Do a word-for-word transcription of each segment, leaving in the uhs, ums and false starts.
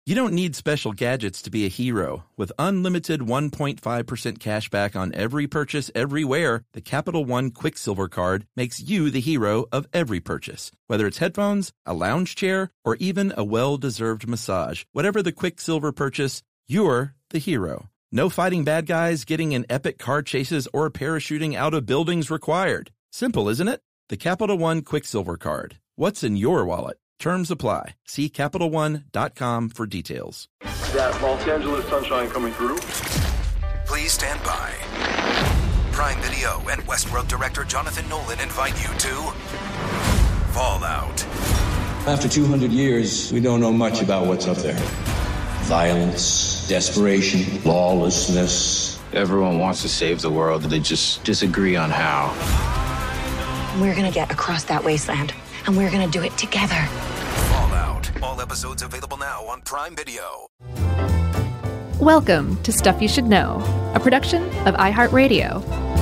You don't need special gadgets to be a hero. With unlimited one point five percent cash back on every purchase everywhere, the Capital One Quicksilver Card makes you the hero of every purchase. Whether it's headphones, a lounge chair, or even a well-deserved massage, whatever the Quicksilver purchase, you're the hero. No fighting bad guys, getting in epic car chases, or parachuting out of buildings required. Simple, isn't it? The Capital One Quicksilver Card. What's in your wallet? Terms apply. See Capital One dot com for details. That Los Angeles sunshine coming through. Please stand by. Prime Video and Westworld director Jonathan Nolan invite you to Fallout. After two hundred years, we don't know much about what's up there. Violence, desperation, lawlessness. Everyone wants to save the world, they just disagree on how. We're gonna get across that wasteland, and we're gonna do it together. Fallout. All episodes available now on Prime Video. Welcome to Stuff You Should Know, a production of iHeartRadio.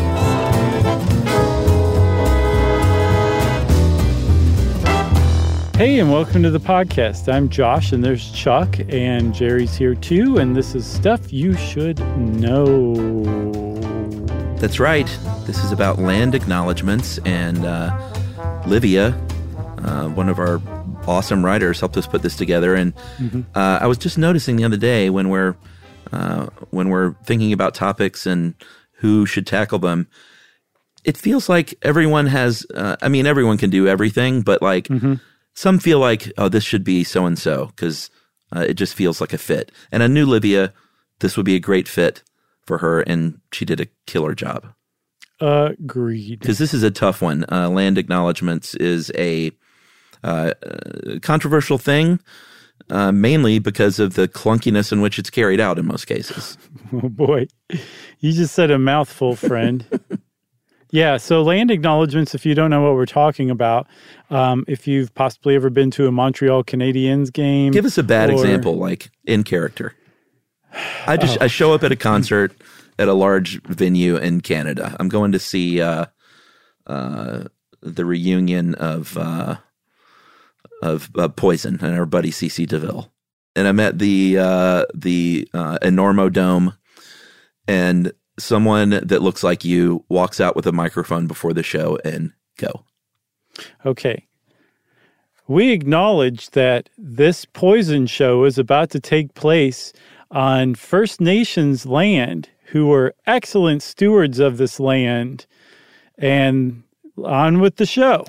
Hey, and welcome to the podcast. I'm Josh, and there's Chuck, and Jerry's here too, and this is Stuff You Should Know. That's right. This is about land acknowledgements, and uh, Livia, uh, one of our awesome writers, helped us put this together. And mm-hmm. uh, I was just noticing the other day when we're uh, when we're thinking about topics and who should tackle them, it feels like everyone has. Uh, I mean, everyone can do everything, but like. Mm-hmm. Some feel like, oh, this should be so-and-so because uh, it just feels like a fit. And I knew Livia, this would be a great fit for her, and she did a killer job. Agreed. Because this is a tough one. Uh, land acknowledgements is a uh, controversial thing, uh, mainly because of the clunkiness in which it's carried out in most cases. Oh, boy. You just said a mouthful, friend. Yeah, so land acknowledgements, if you don't know what we're talking about, um, if you've possibly ever been to a Montreal Canadiens game. Give us a bad or, example, like in character. I just oh. I show up at a concert at a large venue in Canada. I'm going to see uh, uh, the reunion of uh, of uh, Poison and our buddy C C DeVille. And I'm at the, uh, the uh, Enormo Dome, and someone that looks like you walks out with a microphone before the show and go. Okay. We acknowledge that this Poison show is about to take place on First Nations land, who are excellent stewards of this land, and on with the show.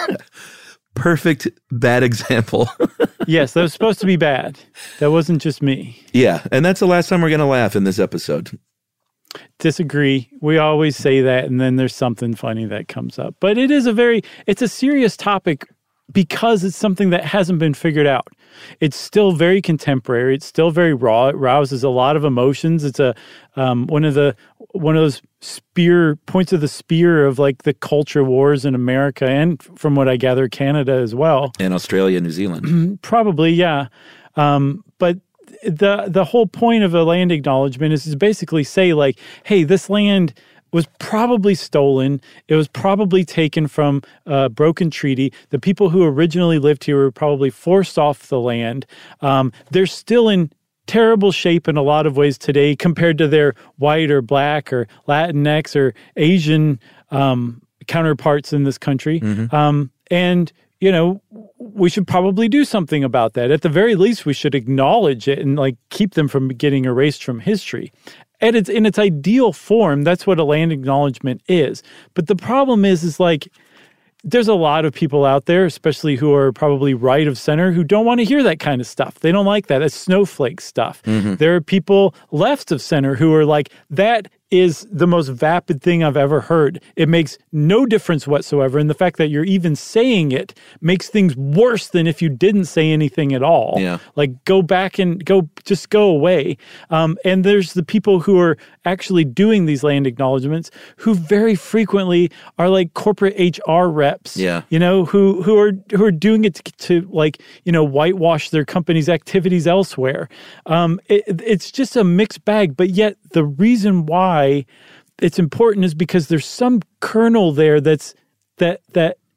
Perfect bad example. Yes, that was supposed to be bad. That wasn't just me. Yeah, and that's the last time we're going to laugh in this episode. Disagree. We always say that, and then there's something funny that comes up. But it is a very, it's a serious topic because it's something that hasn't been figured out. It's still very contemporary. It's still very raw. It rouses a lot of emotions. It's a um, one of the one of those spear points of the spear of like the culture wars in America, and from what I gather, Canada as well, and Australia, New Zealand, probably, yeah. Um, but the the whole point of a land acknowledgement is to basically say, like, hey, this land was probably stolen. It was probably taken from a broken treaty. The people who originally lived here were probably forced off the land. Um, they're still in terrible shape in a lot of ways today compared to their white or black or Latinx or Asian um, counterparts in this country. Mm-hmm. Um, and, you know, we should probably do something about that. At the very least, we should acknowledge it and, like, keep them from getting erased from history. And it's in its ideal form, that's what a land acknowledgement is. But the problem is, is like, there's a lot of people out there, especially who are probably right of center, who don't want to hear that kind of stuff. They don't like that. That's snowflake stuff. Mm-hmm. There are people left of center who are like, that is the most vapid thing I've ever heard. It makes no difference whatsoever. And the fact that you're even saying it makes things worse than if you didn't say anything at all. Yeah. Like, go back and go, just go away. Um, and there's the people who are actually doing these land acknowledgements who very frequently are like corporate H R reps, yeah. you know, who, who are, who are doing it to, to like, you know, whitewash their company's activities elsewhere. Um, it, it's just a mixed bag, but yet the reason why it's important is because there's some kernel there that's that that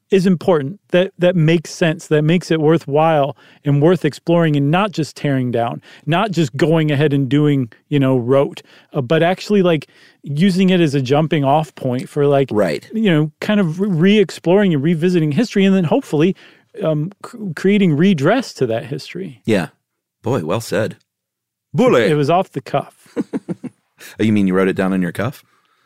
is important, that that makes sense, that makes it worthwhile and worth exploring and not just tearing down, not just going ahead and doing, you know, rote, uh, but actually like using it as a jumping off point for like, right. you know, kind of re-exploring and revisiting history and then hopefully um, c- creating redress to that history. Yeah. Boy, well said. Bully. It was off the cuff. Oh, you mean you wrote it down on your cuff?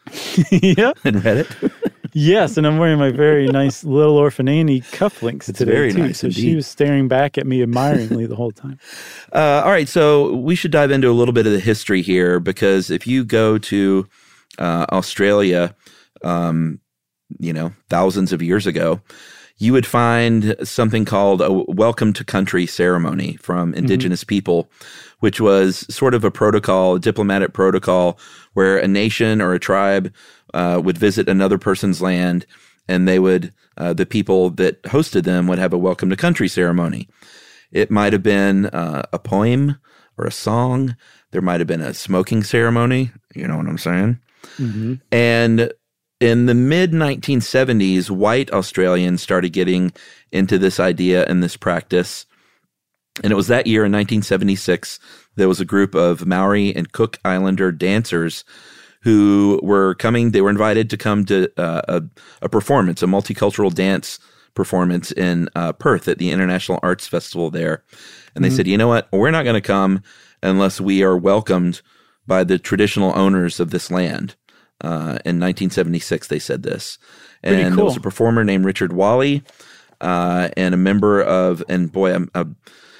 Yeah. And read it? Yes, and I'm wearing my very nice Little Orphan Annie cufflinks It's today, very too. nice so indeed. she was staring back at me admiringly the whole time. Uh, all right, so we should dive into a little bit of the history here, because if you go to uh, Australia, um, you know, thousands of years ago, you would find something called a welcome to country ceremony from indigenous mm-hmm. people, which was sort of a protocol, a diplomatic protocol, where a nation or a tribe uh, would visit another person's land, and they would, uh, the people that hosted them would have a welcome to country ceremony. It might have been uh, a poem or a song. There might have been a smoking ceremony. You know what I'm saying? Mm-hmm. And in the mid nineteen seventies, white Australians started getting into this idea and this practice. And it was that year in nineteen seventy-six, there was a group of Maori and Cook Islander dancers who were coming, they were invited to come to uh, a, a performance, a multicultural dance performance in uh, Perth at the International Arts Festival there. And they mm-hmm. said, you know what, we're not going to come unless we are welcomed by the traditional owners of this land. Uh, in nineteen seventy-six, they said this. And Pretty cool. There was a performer named Richard Wally uh, and a member of, and boy, I'm, I'm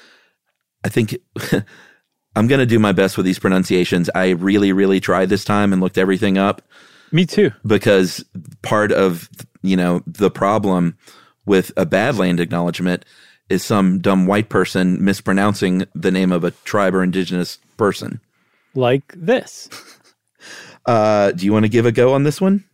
I think I'm going to do my best with these pronunciations. I really, really tried this time and looked everything up. Me too. Because part of, you know, the problem with a bad land acknowledgement is some dumb white person mispronouncing the name of a tribe or indigenous person. Like this. uh, do you want to give a go on this one?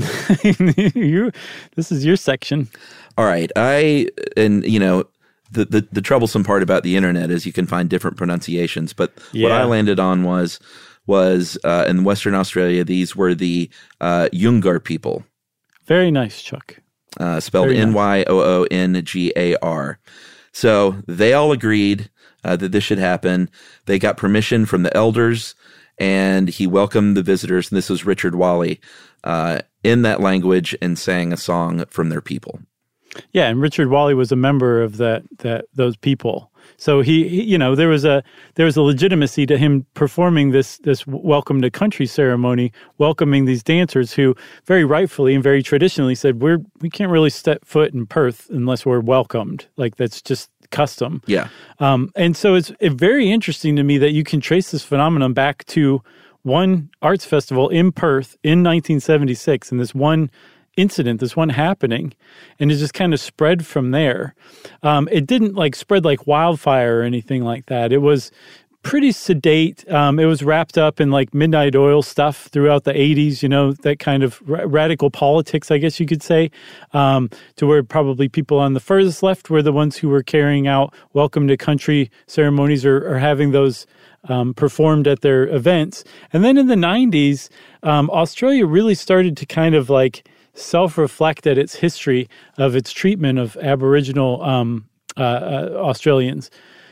you, this is your section. All right. I, and you know, The, the the troublesome part about the internet is you can find different pronunciations, but yeah. what I landed on was was uh, in Western Australia, these were the uh, Yungar people. Very nice, Chuck. Uh, spelled N Y O O N G A R. So they all agreed uh, that this should happen. They got permission from the elders, and he welcomed the visitors, and this was Richard Wally, uh, in that language and sang a song from their people. Yeah, and Richard Wally was a member of that that those people. So he, he, you know, there was a there was a legitimacy to him performing this this welcome to country ceremony, welcoming these dancers who very rightfully and very traditionally said we're we can't really step foot in Perth unless we're welcomed. Like that's just custom. Yeah. Um, and so it's it very interesting to me that you can trace this phenomenon back to one arts festival in Perth in nineteen seventy-six, and this one incident, this one happening, and it just kind of spread from there. Um, it didn't like spread like wildfire or anything like that. It was pretty sedate. Um, it was wrapped up in like Midnight Oil stuff throughout the eighties, you know, that kind of ra- radical politics, I guess you could say, um, to where probably people on the furthest left were the ones who were carrying out welcome to country ceremonies or, or having those um, performed at their events. And then in the nineties, um, Australia really started to kind of like self-reflect at its history of its treatment of Aboriginal um, uh, uh, Australians.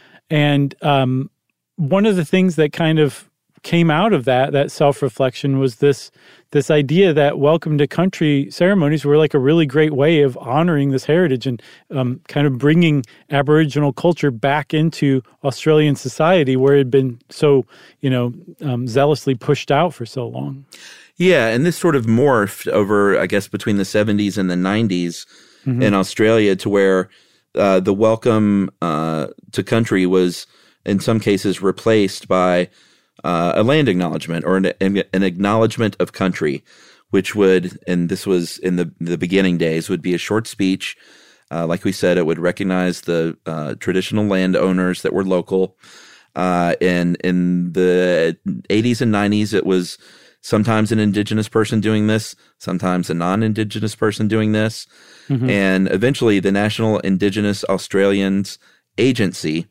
And um, one of the things that kind of came out of that, that self-reflection was this this idea that welcome to country ceremonies were like a really great way of honoring this heritage and um, kind of bringing Aboriginal culture back into Australian society where it had been so, you know, um, zealously pushed out for so long. Yeah, and this sort of morphed over, I guess, between the seventies and the nineties mm-hmm. in Australia to where uh, the welcome uh, to country was, in some cases, replaced by uh, a land acknowledgement or an, an acknowledgement of country, which would, and this was in the, the beginning days, would be a short speech. Uh, like we said, it would recognize the uh, traditional landowners that were local. Uh, and in the eighties and nineties, it was sometimes an indigenous person doing this, sometimes a non-indigenous person doing this. Mm-hmm. And eventually the National Indigenous Australians Agency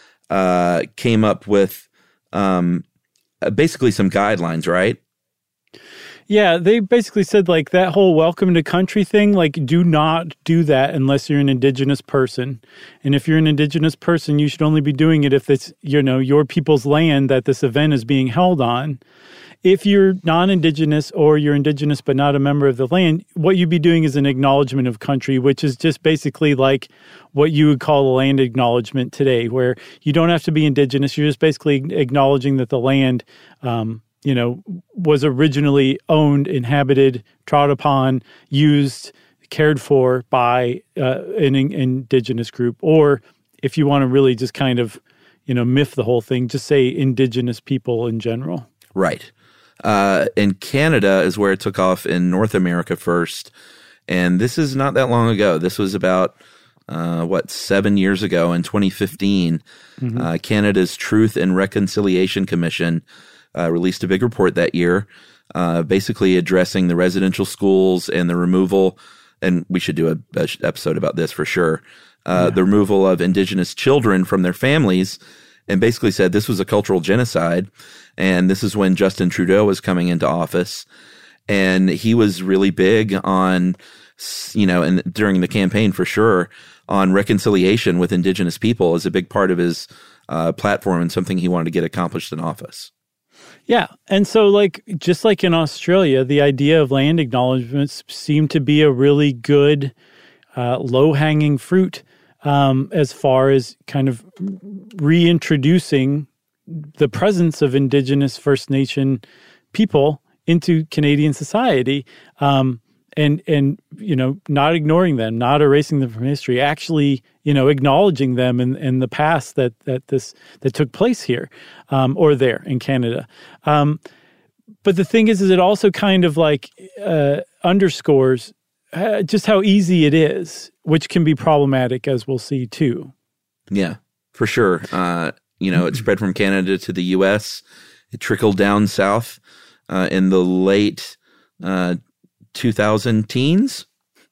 uh, came up with um, basically some guidelines, right? Yeah, they basically said like that whole welcome to country thing, like do not do that unless you're an indigenous person. And if you're an indigenous person, you should only be doing it if it's, you know, your people's land that this event is being held on. If you're non-indigenous or you're indigenous but not a member of the land, what you'd be doing is an acknowledgement of country, which is just basically like what you would call a land acknowledgement today, where you don't have to be indigenous. You're just basically acknowledging that the land um you know, was originally owned, inhabited, trod upon, used, cared for by uh, an in- indigenous group. Or if you want to really just kind of, you know, myth the whole thing, just say indigenous people in general. Right. Uh, and Canada is where it took off in North America first. And this is not that long ago. This was about, uh, what, seven years ago in twenty fifteen. Mm-hmm. Uh, Canada's Truth and Reconciliation Commission Uh, released a big report that year, uh, basically addressing the residential schools and the removal, and we should do a, a episode about this for sure, uh, yeah. the removal of indigenous children from their families, and basically said this was a cultural genocide. And this is when Justin Trudeau was coming into office, and he was really big on, you know, and during the campaign for sure, on reconciliation with indigenous people as a big part of his uh, platform and something he wanted to get accomplished in office. Yeah. And so, like, just like in Australia, the idea of land acknowledgements seemed to be a really good uh, low-hanging fruit um, as far as kind of reintroducing the presence of Indigenous First Nation people into Canadian society. Um, and, and you know, not ignoring them, not erasing them from history, actually, you know, acknowledging them in, in the past that that this that took place here um, or there in Canada. Um, but the thing is, is it also kind of like uh, underscores uh, just how easy it is, which can be problematic, as we'll see too. Yeah, for sure. Uh, you know, it spread from Canada to the U S. It trickled down south uh, in the late uh, two thousand teens.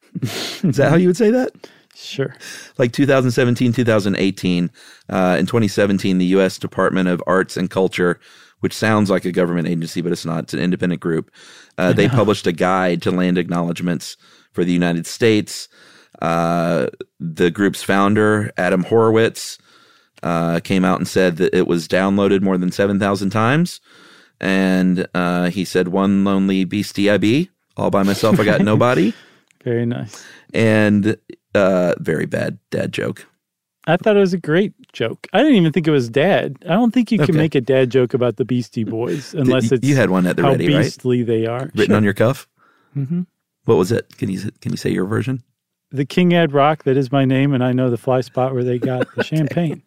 Is that how you would say that? Sure. Like two thousand seventeen, two thousand eighteen. Uh, in twenty seventeen, the U S Department of Arts and Culture, which sounds like a government agency, but it's not. It's an independent group. Uh, they published a guide to land acknowledgements for the United States. Uh, the group's founder, Adam Horowitz, uh, came out and said that it was downloaded more than seven thousand times. And uh, he said, one lonely beastie I be, all by myself, I got nobody. Very nice. And uh, very bad dad joke. I thought it was a great joke. I didn't even think it was dad. I don't think you can okay. make a dad joke about the Beastie Boys unless Did, it's you had one at the how ready, right? beastly they are. Written sure. on your cuff? Mm-hmm. What was it? Can you can you say your version? The King Ed Rock, that is my name, and I know the fly spot where they got the champagne.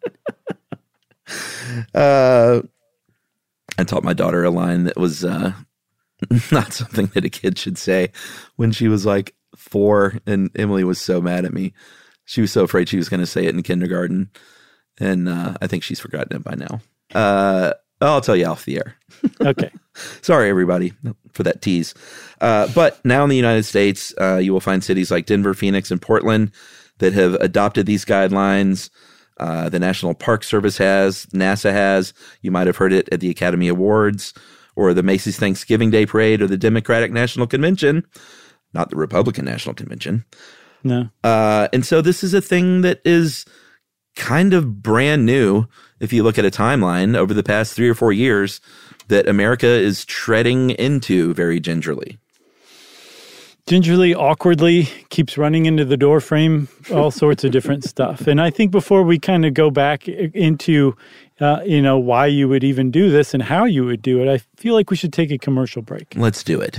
Uh, I taught my daughter a line that was uh, not something that a kid should say when she was like four, and Emily was so mad at me. She was so afraid she was going to say it in kindergarten, and uh, I think she's forgotten it by now. Uh, I'll tell you off the air. Okay. Sorry, everybody, for that tease. Uh, but now in the United States, uh, you will find cities like Denver, Phoenix, and Portland that have adopted these guidelines. Uh, the National Park Service has, NASA has. You might have heard it at the Academy Awards or the Macy's Thanksgiving Day Parade or the Democratic National Convention, not the Republican National Convention. No. Uh, and so this is a thing that is kind of brand new if you look at a timeline over the past three or four years that America is treading into very gingerly. Gingerly, awkwardly, keeps running into the door frame, all sorts of different stuff. And I think before we kind of go back into, uh, you know, why you would even do this and how you would do it, I feel like we should take a commercial break. Let's do it.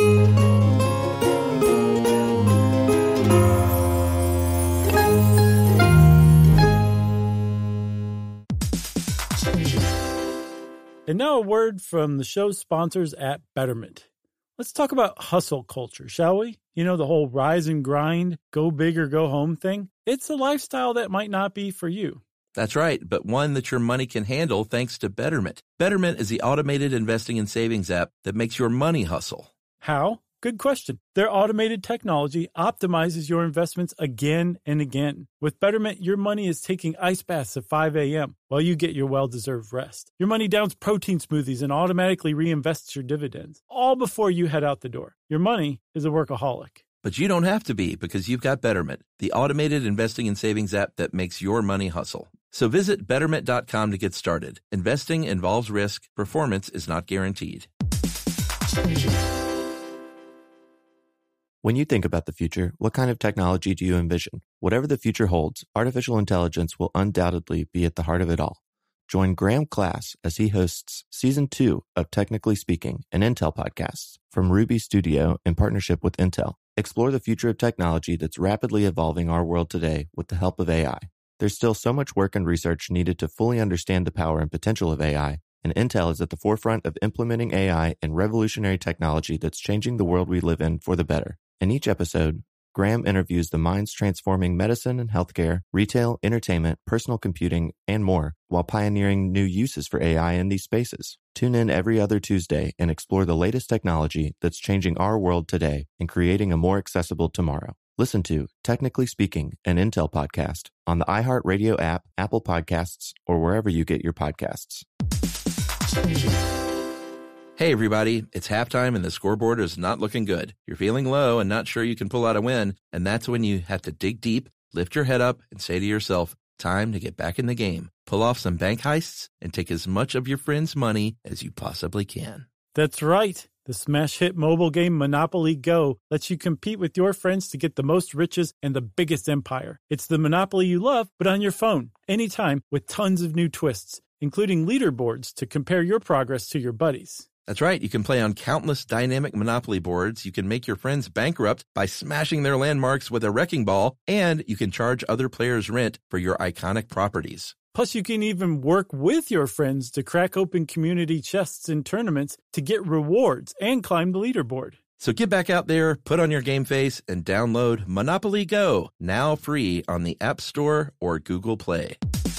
And now a word from the show's sponsors at Betterment. Let's talk about hustle culture, shall we? You know, the whole rise and grind, go big or go home thing. It's a lifestyle that might not be for you. That's right, but one that your money can handle thanks to Betterment. Betterment is the automated investing and savings app that makes your money hustle. How? Good question. Their automated technology optimizes your investments again and again. With Betterment, your money is taking ice baths at five a.m. while you get your well-deserved rest. Your money downs protein smoothies and automatically reinvests your dividends, all before you head out the door. Your money is a workaholic. But you don't have to be, because you've got Betterment, the automated investing and savings app that makes your money hustle. So visit betterment dot com to get started. Investing involves risk. Performance is not guaranteed. When you think about the future, what kind of technology do you envision? Whatever the future holds, artificial intelligence will undoubtedly be at the heart of it all. Join Graham Class as he hosts Season two of Technically Speaking, an Intel podcast from Ruby Studio in partnership with Intel. Explore the future of technology that's rapidly evolving our world today with the help of A I. There's still so much work and research needed to fully understand the power and potential of A I, and Intel is at the forefront of implementing A I and revolutionary technology that's changing the world we live in for the better. In each episode, Graham interviews the minds transforming medicine and healthcare, retail, entertainment, personal computing, and more, while pioneering new uses for A I in these spaces. Tune in every other Tuesday and explore the latest technology that's changing our world today and creating a more accessible tomorrow. Listen to Technically Speaking, an Intel podcast on the iHeartRadio app, Apple Podcasts, or wherever you get your podcasts. Hey, everybody, it's halftime and the scoreboard is not looking good. You're feeling low and not sure you can pull out a win, and that's when you have to dig deep, lift your head up, and say to yourself, time to get back in the game. Pull off some bank heists and take as much of your friends' money as you possibly can. That's right. The smash hit mobile game Monopoly Go lets you compete with your friends to get the most riches and the biggest empire. It's the Monopoly you love, but on your phone, anytime, with tons of new twists, including leaderboards to compare your progress to your buddies. That's right. You can play on countless dynamic Monopoly boards. You can make your friends bankrupt by smashing their landmarks with a wrecking ball, and you can charge other players rent for your iconic properties. Plus, you can even work with your friends to crack open community chests in tournaments to get rewards and climb the leaderboard. So get back out there, put on your game face, and download Monopoly Go, now free on the App Store or Google Play.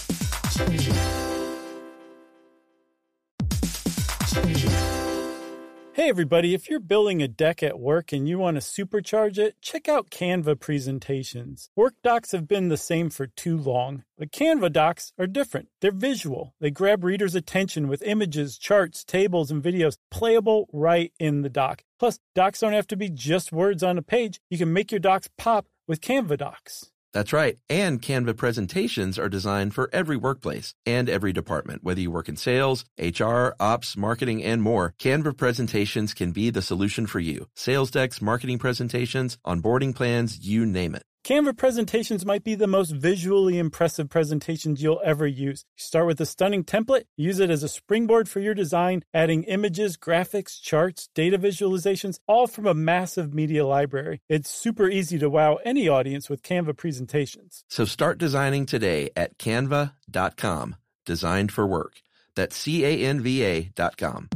Hey everybody, if you're building a deck at work and you want to supercharge it, check out Canva presentations. Work docs have been the same for too long, but Canva docs are different. They're visual. They grab readers' attention with images, charts, tables, and videos playable right in the doc. Plus, docs don't have to be just words on a page. You can make your docs pop with Canva docs. That's right. And Canva presentations are designed for every workplace and every department. Whether you work in sales, H R, ops, marketing, and more, Canva presentations can be the solution for you. Sales decks, marketing presentations, onboarding plans, you name it. Canva presentations might be the most visually impressive presentations you'll ever use. You start with a stunning template, use it as a springboard for your design, adding images, graphics, charts, data visualizations, all from a massive media library. It's super easy to wow any audience with Canva presentations. So start designing today at canva dot com. Designed for work. That's C A N V A dot com.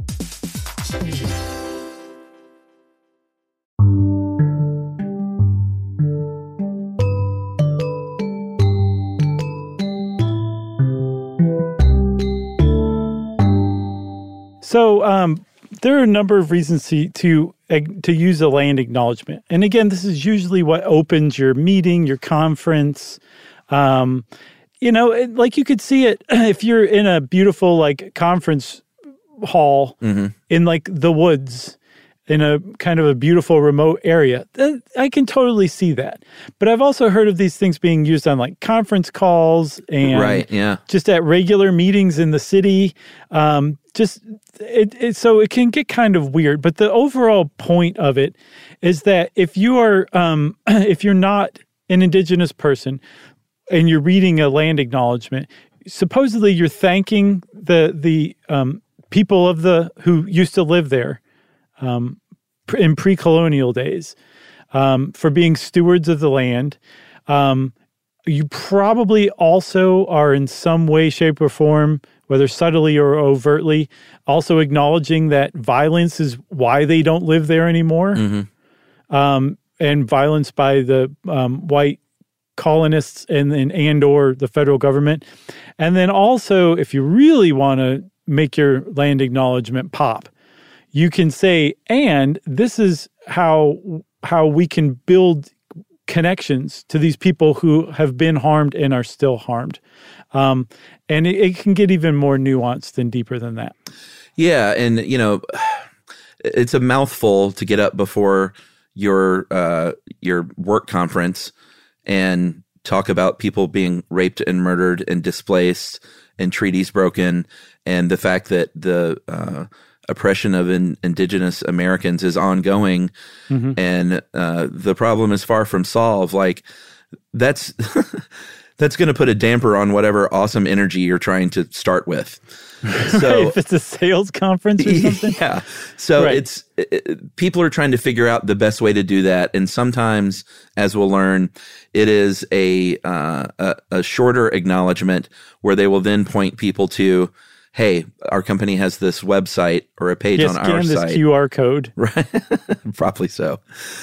So um, there are a number of reasons to, to to use a land acknowledgement. And again, this is usually what opens your meeting, your conference. Um, you know, it, like you could see it if you're in a beautiful like conference hall mm-hmm. in like the woods in a kind of a beautiful remote area. I can totally see that. But I've also heard of these things being used on like conference calls and right, yeah. just at regular meetings in the city. Um, just it, it, so it can get kind of weird. But the overall point of it is that if you are um, if you're not an indigenous person and you're reading a land acknowledgement, supposedly you're thanking the the um, people of the who used to live there. Um, in pre-colonial days, um, for being stewards of the land. Um, you probably also are in some way, shape, or form, whether subtly or overtly, also acknowledging that violence is why they don't live there anymore. Mm-hmm. Um, and violence by the um, white colonists and, and, and or the federal government. And then also, if you really want to make your land acknowledgement pop, you can say, and this is how how we can build connections to these people who have been harmed and are still harmed. Um, and it, it can get even more nuanced and deeper than that. Yeah, and, you know, it's a mouthful to get up before your uh, your work conference and talk about people being raped and murdered and displaced and treaties broken, and the fact that the uh, oppression of in, indigenous Americans is ongoing, mm-hmm. and uh, the problem is far from solved. Like that's that's going to put a damper on whatever awesome energy you're trying to start with. So right, if it's a sales conference or something. Yeah. So right. it's it, people are trying to figure out the best way to do that, and sometimes, as we'll learn, it is a uh, a, a shorter acknowledgement where they will then point people to, hey, our company has this website or a page yeah, on scan our this site. Q R code. Right. Probably so.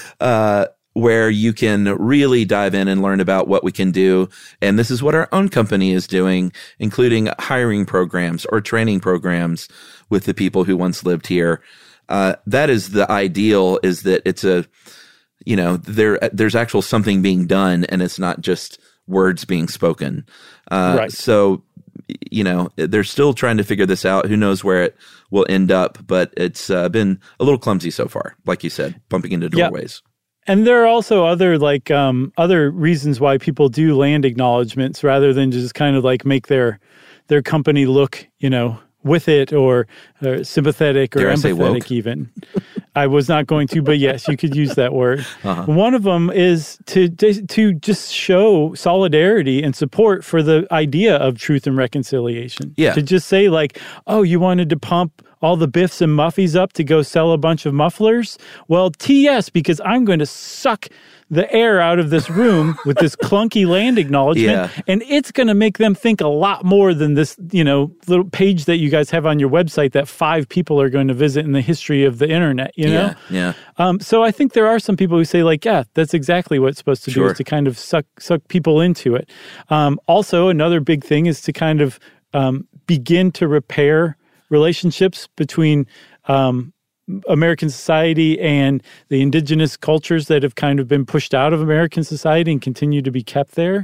Uh, where you can really dive in and learn about what we can do. And this is what our own company is doing, including hiring programs or training programs with the people who once lived here. Uh, that is the ideal, is that it's a, you know, there, there's actual something being done and it's not just words being spoken. Uh, right. So, you know, they're still trying to figure this out. Who knows where it will end up, but it's uh, been a little clumsy so far, like you said, bumping into doorways. Yep. And there are also other like um, other reasons why people do land acknowledgments rather than just kind of like make their their company look, you know, with it or, or sympathetic or Dare I say empathetic woke? even. I was not going to, but yes, you could use that word. Uh-huh. One of them is to to just show solidarity and support for the idea of truth and reconciliation. Yeah. To just say like, oh, you wanted to pump all the Biffs and Muffies up to go sell a bunch of mufflers? Well, T S, because I'm going to suck the air out of this room with this clunky land acknowledgement, Yeah. and it's going to make them think a lot more than this, you know, little page that you guys have on your website that five people are going to visit in the history of the internet, you know? Yeah, yeah. Um, so I think there are some people who say like, yeah, that's exactly what it's supposed to Sure. do, is to kind of suck suck people into it. Um, also, another big thing is to kind of um, begin to repair relationships between um, American society and the indigenous cultures that have kind of been pushed out of American society and continue to be kept there.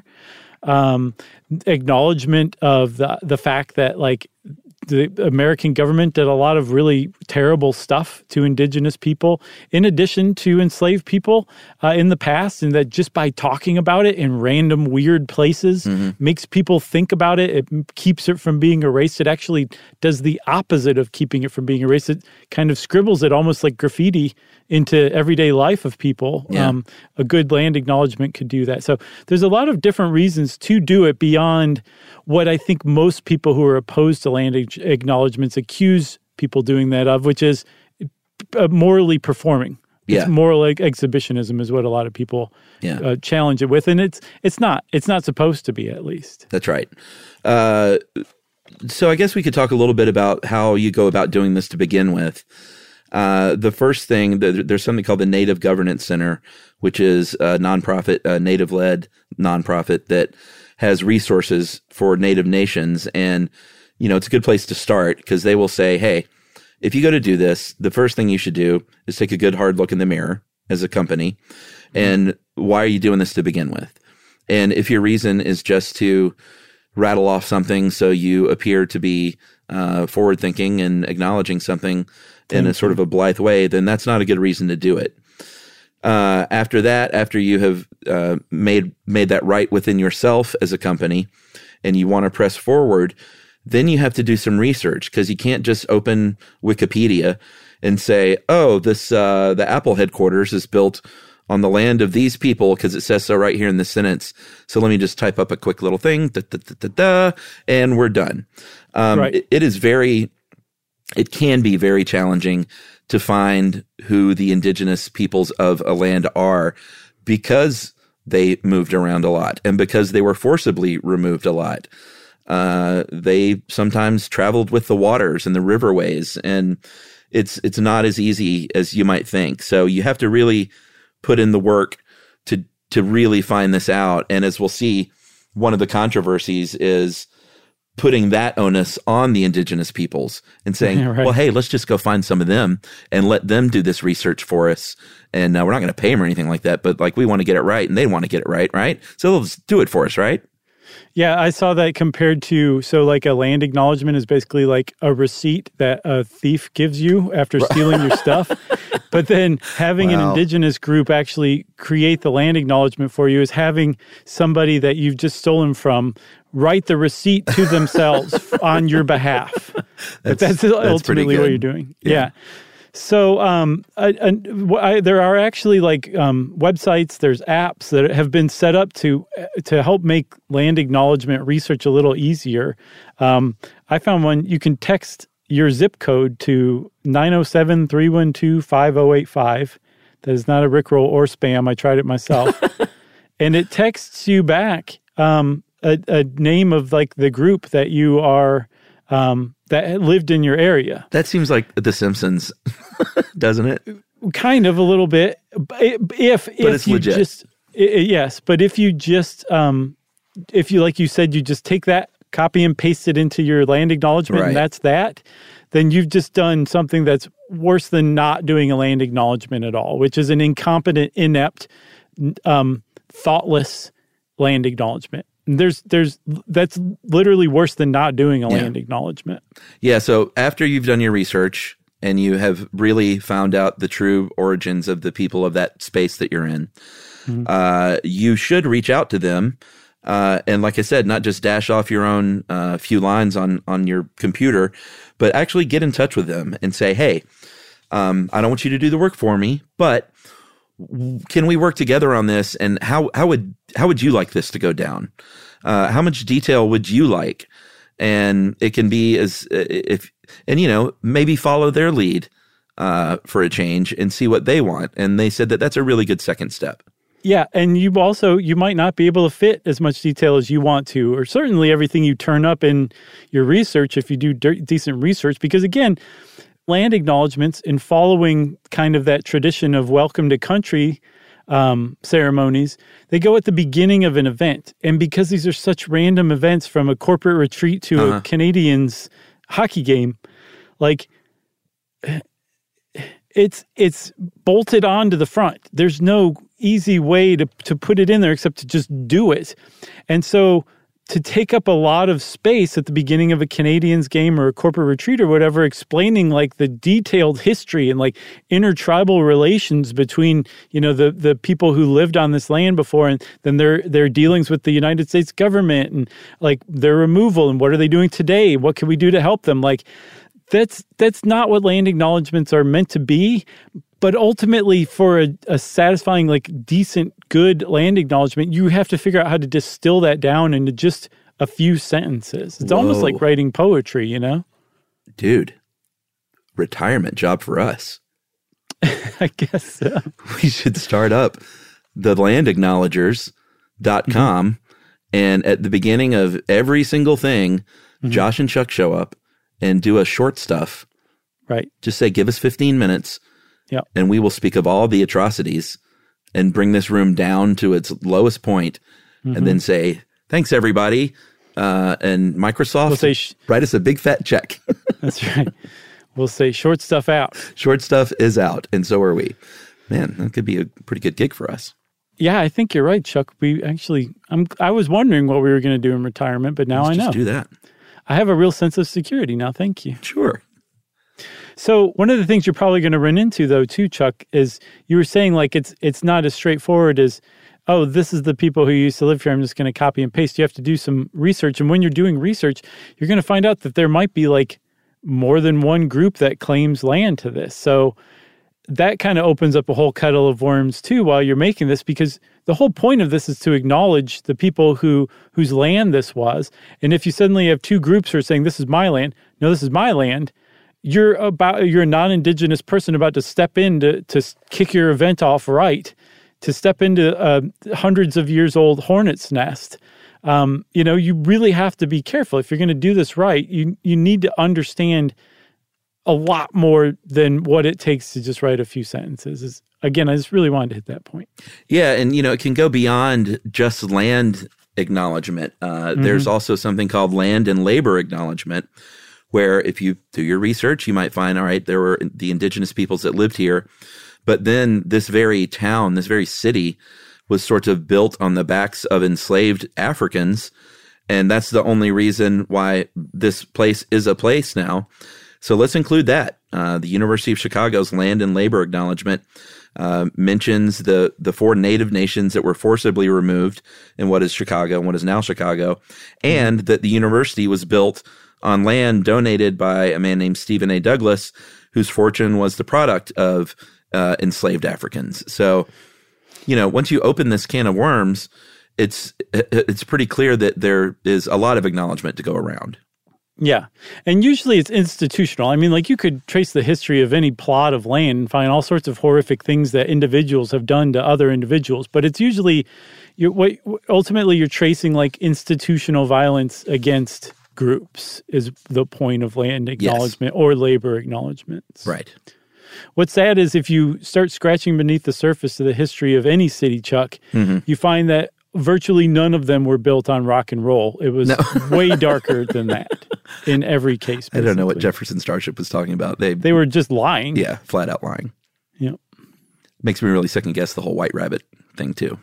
Um, acknowledgement of the the fact that like the American government did a lot of really terrible stuff to indigenous people, in addition to enslaved people uh, in the past, and that just by talking about it in random weird places mm-hmm. makes people think about it. It keeps it from being erased. It actually does the opposite of keeping it from being erased. It kind of scribbles it almost like graffiti into everyday life of people. Yeah. Um, a good land acknowledgement could do that. So there's a lot of different reasons to do it beyond what I think most people who are opposed to land acknowledgements accuse people doing that of, which is uh, morally performing. Yeah. It's moral like exhibitionism is what a lot of people yeah. uh, challenge it with, and it's it's not. It's not supposed to be, at least. That's right. Uh, so I guess we could talk a little bit about how you go about doing this to begin with. Uh, the first thing, there's something called the Native Governance Center, which is a nonprofit, a Native-led nonprofit that has resources for Native nations. And, you know, it's a good place to start because they will say, hey, if you go to do this, the first thing you should do is take a good hard look in the mirror as a company. Mm-hmm. And why are you doing this to begin with? And if your reason is just to rattle off something so you appear to be uh, forward-thinking and acknowledging something in a sort of a blithe way, then that's not a good reason to do it. Uh, after that, after you have uh, made made that right within yourself as a company, and you want to press forward, then you have to do some research, because you can't just open Wikipedia and say, "Oh, this uh, the Apple headquarters is built on the land of these people because it says so right here in the sentence. So let me just type up a quick little thing, da, da, da, da, da, and we're done." Um, right. it, it is very. It can be very challenging to find who the indigenous peoples of a land are, because they moved around a lot and because they were forcibly removed a lot. Uh, they sometimes traveled with the waters and the riverways, and it's it's not as easy as you might think. So you have to really put in the work to to really find this out. And as we'll see, one of the controversies is putting that onus on the indigenous peoples and saying, Yeah, right. well, hey, let's just go find some of them and let them do this research for us. And uh, we're not going to pay them or anything like that, but like we want to get it right and they want to get it right, right? So they'll just do it for us, right? Yeah, I saw that compared to, so like a land acknowledgement is basically like a receipt that a thief gives you after stealing your stuff. But then having Wow. an indigenous group actually create the land acknowledgement for you is having somebody that you've just stolen from write the receipt to themselves on your behalf. But that's, that's ultimately pretty what good. you're doing. Yeah. yeah. So um, I, I, I, there are actually like um, websites, there's apps that have been set up to to help make land acknowledgement research a little easier. Um, I found one, you can text your zip code to nine oh seven, three one two, five oh eight five. That is not a Rickroll or spam. I tried it myself. And it texts you back um, a, a name of like the group that you are um, that lived in your area. That seems like The Simpsons, doesn't it? Kind of a little bit. If if it's you legit. just i- yes, but if you just um, if you like you said, you just take that, copy and paste it into your land acknowledgement, Right. and that's that. Then you've just done something that's worse than not doing a land acknowledgement at all, which is an incompetent, inept, um, thoughtless land acknowledgement. There's, there's, that's literally worse than not doing a Yeah. land acknowledgement. Yeah, so after you've done your research and you have really found out the true origins of the people of that space that you're in, Mm-hmm. uh, you should reach out to them. Uh, and like I said, not just dash off your own uh, few lines on, on your computer, but actually get in touch with them and say, hey, um, I don't want you to do the work for me, but w- can we work together on this? And how, how would, how would you like this to go down? Uh, how much detail would you like? And it can be as if, and you know, maybe follow their lead uh, for a change and see what they want. And they said that that's a really good second step. Yeah, and you also, you might not be able to fit as much detail as you want to, or certainly everything you turn up in your research if you do de- decent research, because again, land acknowledgements and following kind of that tradition of welcome to country um, ceremonies, they go at the beginning of an event. And because these are such random events from a corporate retreat to Uh-huh. a Canadians hockey game, like it's it's bolted onto the front. There's no easy way to to put it in there except to just do it. And so to take up a lot of space at the beginning of a Canadians game or a corporate retreat or whatever, explaining like the detailed history and like intertribal relations between, you know, the the people who lived on this land before and then their their dealings with the United States government and like their removal and what are they doing today? What can we do to help them? Like that's that's not what land acknowledgements are meant to be. But ultimately, for a, a satisfying, like decent, good land acknowledgement, you have to figure out how to distill that down into just a few sentences. It's Whoa. almost like writing poetry, you know? Dude, retirement job for us. I guess so. We should start up the land acknowledgers dot com Mm-hmm. and at the beginning of every single thing, Mm-hmm. Josh and Chuck show up and do a short stuff. Right. Just say, give us fifteen minutes. Yeah. And we will speak of all the atrocities and bring this room down to its lowest point, Mm-hmm. and then say, thanks, everybody. Uh, and Microsoft, We'll say sh- write us a big fat check. That's right. We'll say short stuff out. Short stuff is out, and so are we. Man, that could be a pretty good gig for us. Yeah, I think you're right, Chuck. We actually, I'm, I was wondering what we were going to do in retirement, but now Let's I know. just do that. I have a real sense of security now. Thank you. Sure. So one of the things you're probably going to run into, though, too, Chuck, is you were saying like it's it's not as straightforward as, oh, this is the people who used to live here. I'm just going to copy and paste. You have to do some research, and when you're doing research, you're going to find out that there might be like more than one group that claims land to this. So that kind of opens up a whole kettle of worms too while you're making this, because the whole point of this is to acknowledge the people who whose land this was. And if you suddenly have two groups who are saying this is my land, no, this is my land. You're about you're a non-indigenous person about to step in to, to kick your event off right, to step into a hundreds of years old hornet's nest. Um, you know, you really have to be careful. If you're going to do this right, you you need to understand a lot more than what it takes to just write a few sentences. Is, again, I just really wanted to hit that point. Yeah, and you know, it can go beyond just land acknowledgement. Uh, mm-hmm. There's also something called land and labor acknowledgement, where if you do your research, you might find, all right, there were the indigenous peoples that lived here, but then this very town, this very city was sort of built on the backs of enslaved Africans. And that's the only reason why this place is a place now. So let's include that. Uh, the University of Chicago's land and labor acknowledgement uh, mentions the, the four native nations that were forcibly removed in what is Chicago and what is now Chicago, and that the university was built on land donated by a man named Stephen A. Douglas, whose fortune was the product of uh, enslaved Africans. So, you know, once you open this can of worms, it's it's pretty clear that there is a lot of acknowledgement to go around. Yeah. And usually it's institutional. I mean, like you could trace the history of any plot of land and find all sorts of horrific things that individuals have done to other individuals. But it's usually, you're, what, ultimately you're tracing like institutional violence against groups is the point of land acknowledgement yes. or labor acknowledgements. Right. What's sad is if you start scratching beneath the surface of the history of any city, Chuck, mm-hmm. you find that virtually none of them were built on rock and roll. It was no. way darker than that in every case. Basically. I don't know what Jefferson Starship was talking about. They they were just lying. Yeah, flat out lying. Yep. Makes me really second guess the whole White Rabbit thing too.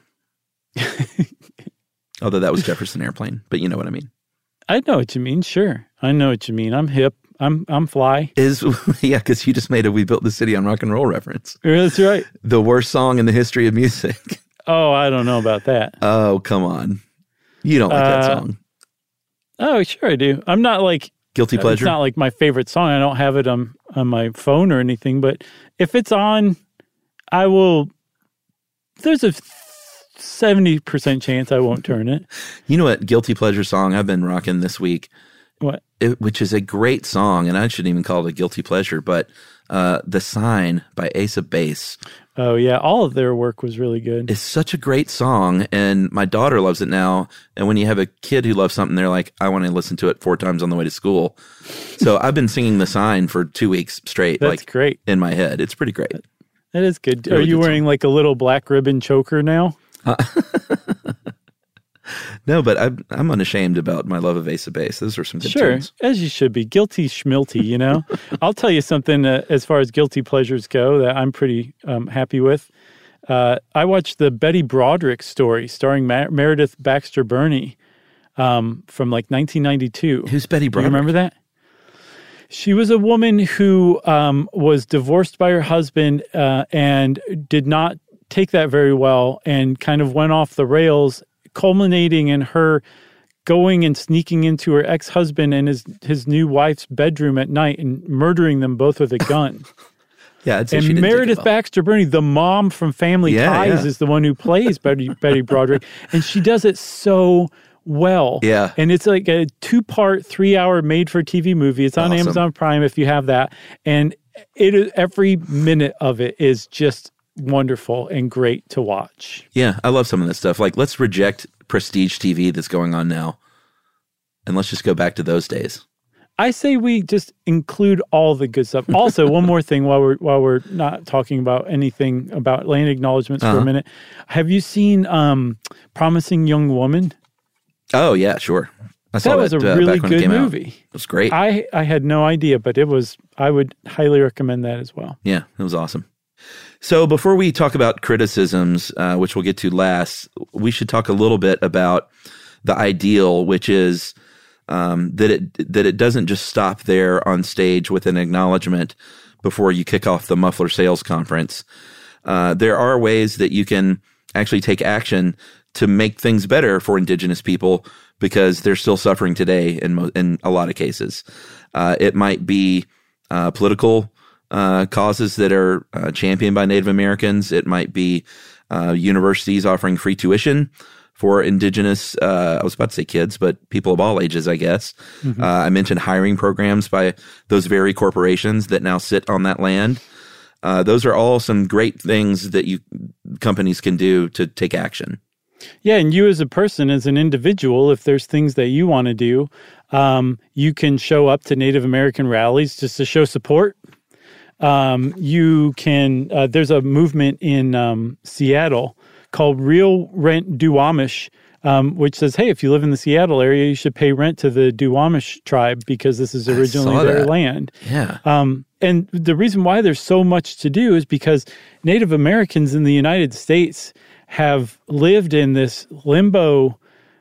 Although that was Jefferson Airplane, but you know what I mean. I know what you mean. Sure, I know what you mean. I'm hip. I'm I'm fly. Is yeah, because you just made a "We Built the City on Rock and Roll" reference. That's right. The worst song in the history of music. Oh, I don't know about that. Oh, come on. You don't like uh, that song. Oh, sure I do. I'm not like... Guilty pleasure? It's not like my favorite song. I don't have it on, on my phone or anything, but if it's on, I will... There's a seventy percent chance I won't turn it. You know what guilty pleasure song I've been rocking this week? What? It, which is a great song, and I shouldn't even call it a guilty pleasure, but uh, The Sign by Ace of Base. Oh, yeah. All of their work was really good. It's such a great song, and my daughter loves it now. And when you have a kid who loves something, they're like, I want to listen to it four times on the way to school. So I've been singing The Sign for two weeks straight. That's like, great. In my head. It's pretty great. That is good. Really Are you good wearing song. like a little black ribbon choker now? Uh, no, but I'm, I'm unashamed about my love of Ace of Base. Those are some good Sure, tunes. as you should be. Guilty schmilty, you know? I'll tell you something uh, as far as guilty pleasures go that I'm pretty um, happy with. Uh, I watched the Betty Broderick story starring Mer- Meredith Baxter Birney um, from like nineteen ninety-two. Who's Betty Broderick? Do you remember that? She was a woman who um, was divorced by her husband uh, and did not take that very well and kind of went off the rails, culminating in her going and sneaking into her ex-husband and his, his new wife's bedroom at night and murdering them both with a gun. Yeah, I'd say and she didn't Meredith take it well. Baxter Birney, the mom from Family Yeah, Ties, yeah. is the one who plays Betty, Betty Broderick, and she does it so well. Yeah. And it's like a two-part, three-hour made-for-T V movie. It's on Awesome. Amazon Prime if you have that. And it is, every minute of it is just wonderful and great to watch. Yeah, I love some of this stuff. Like, let's reject prestige T V that's going on now, and let's just go back to those days. I say we just include all the good stuff. Also, one more thing while we're while we're not talking about anything about land acknowledgements Uh-huh. for a minute. Have you seen um, Promising Young Woman? Oh, yeah, sure. I saw That that, was a uh, really back when it good came out. movie. It was great. I, I had no idea, but it was. I would highly recommend that as well. Yeah, it was awesome. So before we talk about criticisms, uh, which we'll get to last, we should talk a little bit about the ideal, which is um, that it that it doesn't just stop there on stage with an acknowledgement before you kick off the Muffler Sales Conference. Uh, there are ways that you can actually take action to make things better for Indigenous people because they're still suffering today in mo- in a lot of cases. Uh, it might be uh, political Uh, causes that are uh, championed by Native Americans. It might be uh, universities offering free tuition for Indigenous, uh, I was about to say kids, but people of all ages, I guess. Mm-hmm. Uh, I mentioned hiring programs by those very corporations that now sit on that land. Uh, those are all some great things that you companies can do to take action. Yeah, and you as a person, as an individual, if there's things that you want to do, um, you can show up to Native American rallies just to show support. Um, you can, uh, there's a movement in um, Seattle called Real Rent Duwamish, um, which says, hey, if you live in the Seattle area, you should pay rent to the Duwamish tribe because this is originally their land. Yeah. Um, and the reason why there's so much to do is because Native Americans in the United States have lived in this limbo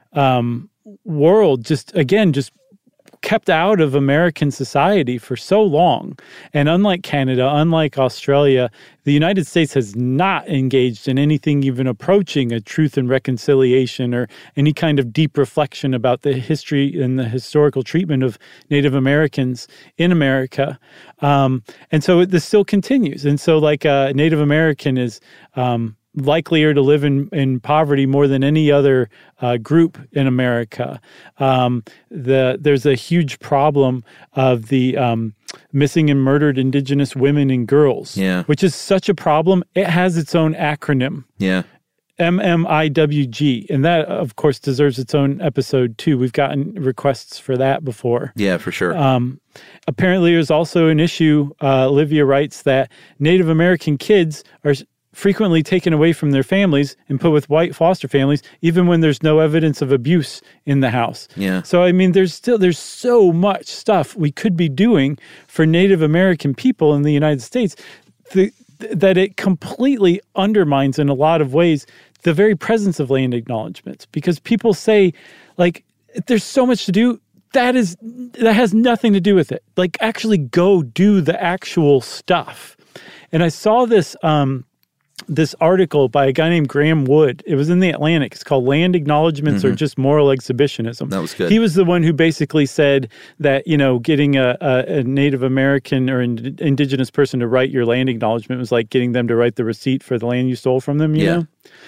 um, world, just, again, just kept out of American society for so long. And unlike Canada, unlike Australia, the United States has not engaged in anything even approaching a truth and reconciliation or any kind of deep reflection about the history and the historical treatment of Native Americans in America. Um, and so this still continues. And so like a Native American is um, likelier to live in, in poverty more than any other uh, group in America. Um, the there's a huge problem of the um, missing and murdered Indigenous women and girls, yeah. which is such a problem. It has its own acronym. Yeah. M M I W G. And that, of course, deserves its own episode, too. We've gotten requests for that before. Yeah, for sure. Um, apparently, there's also an issue, uh, Olivia writes, that Native American kids are frequently taken away from their families and put with white foster families, even when there's no evidence of abuse in the house. Yeah. So, I mean, there's still, there's so much stuff we could be doing for Native American people in the United States the, that it completely undermines in a lot of ways the very presence of land acknowledgements, because people say, like, there's so much to do. That is, that has nothing to do with it. Like, actually go do the actual stuff. And I saw this, um, this article by a guy named Graham Wood. It was in the Atlantic. It's called Land Acknowledgements mm-hmm. or Just Moral Exhibitionism. That was good. He was the one who basically said that, you know, getting a, a, a Native American or an indigenous person to write your land acknowledgement was like getting them to write the receipt for the land you stole from them, you yeah. know?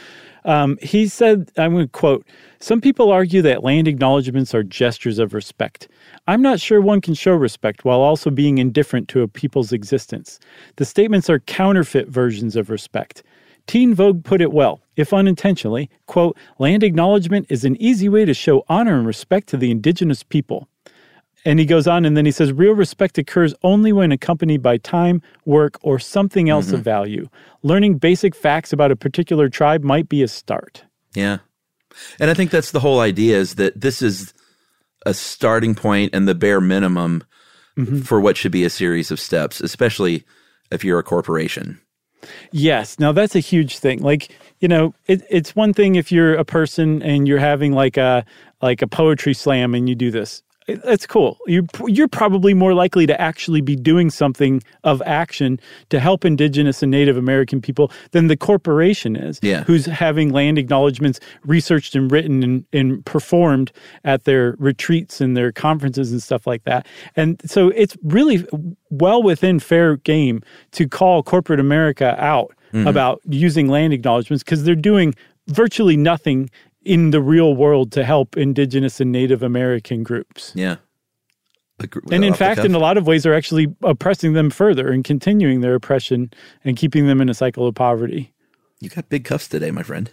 Um, he said, I'm going to quote, "Some people argue that land acknowledgements are gestures of respect. I'm not sure one can show respect while also being indifferent to a people's existence. The statements are counterfeit versions of respect. Teen Vogue put it well, if unintentionally, quote, land acknowledgement is an easy way to show honor and respect to the indigenous people." And he goes on and then he says, real respect occurs only when accompanied by time, work, or something else mm-hmm. of value. Learning basic facts about a particular tribe might be a start. Yeah. And I think that's the whole idea, is that this is a starting point and the bare minimum mm-hmm. for what should be a series of steps, especially if you're a corporation. Yes. Now, that's a huge thing. Like, you know, it, it's one thing if you're a person and you're having like a like a poetry slam and you do this. That's cool. You're, you're probably more likely to actually be doing something of action to help Indigenous and Native American people than the corporation is, yeah. who's having land acknowledgements researched and written and, and performed at their retreats and their conferences and stuff like that. And so it's really well within fair game to call corporate America out mm-hmm. about using land acknowledgements, because they're doing virtually nothing in the real world to help Indigenous and Native American groups. Yeah. And in fact, in a lot of ways, are actually oppressing them further and continuing their oppression and keeping them in a cycle of poverty. You got big cuffs today, my friend.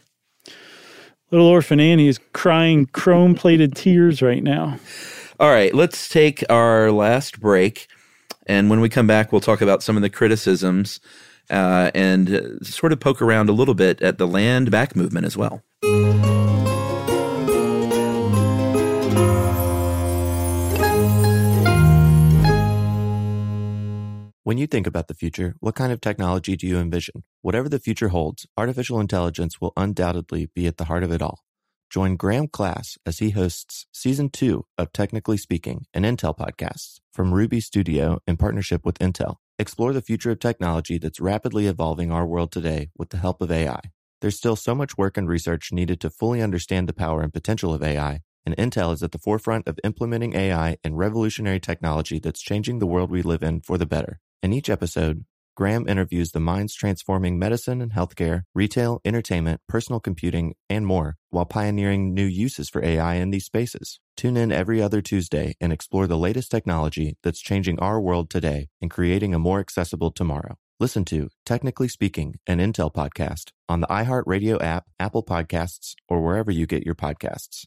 Little Orphan Annie is crying chrome-plated tears right now. All right, let's take our last break. And when we come back, we'll talk about some of the criticisms uh, and uh, sort of poke around a little bit at the land back movement as well. When you think about the future, what kind of technology do you envision? Whatever the future holds, artificial intelligence will undoubtedly be at the heart of it all. Join Graham Class as he hosts Season two of Technically Speaking, an Intel podcast from Ruby Studio in partnership with Intel. Explore the future of technology that's rapidly evolving our world today with the help of A I. There's still so much work and research needed to fully understand the power and potential of A I, and Intel is at the forefront of implementing A I and revolutionary technology that's changing the world we live in for the better. In each episode, Graham interviews the minds transforming medicine and healthcare, retail, entertainment, personal computing, and more, while pioneering new uses for A I in these spaces. Tune in every other Tuesday and explore the latest technology that's changing our world today and creating a more accessible tomorrow. Listen to Technically Speaking, an Intel podcast on the iHeartRadio app, Apple Podcasts, or wherever you get your podcasts.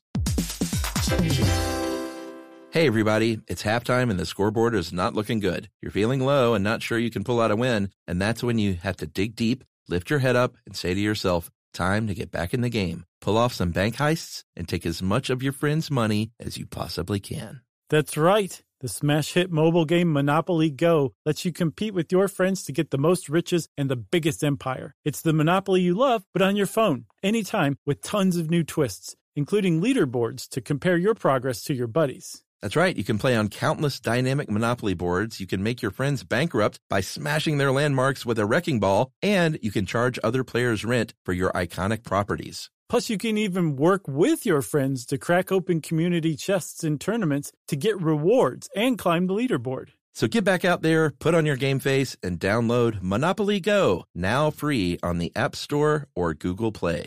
Hey, everybody, it's halftime and the scoreboard is not looking good. You're feeling low and not sure you can pull out a win, and that's when you have to dig deep, lift your head up, and say to yourself, Time to get back in the game, pull off some bank heists, and take as much of your friends' money as you possibly can. That's right. The smash hit mobile game Monopoly Go lets you compete with your friends to get the most riches and the biggest empire. It's the Monopoly you love, but on your phone, anytime, with tons of new twists, including leaderboards to compare your progress to your buddies. That's right. You can play on countless dynamic Monopoly boards. You can make your friends bankrupt by smashing their landmarks with a wrecking ball, and you can charge other players rent for your iconic properties. Plus, you can even work with your friends to crack open community chests in tournaments to get rewards and climb the leaderboard. So get back out there, put on your game face, and download Monopoly Go, now free on the App Store or Google Play.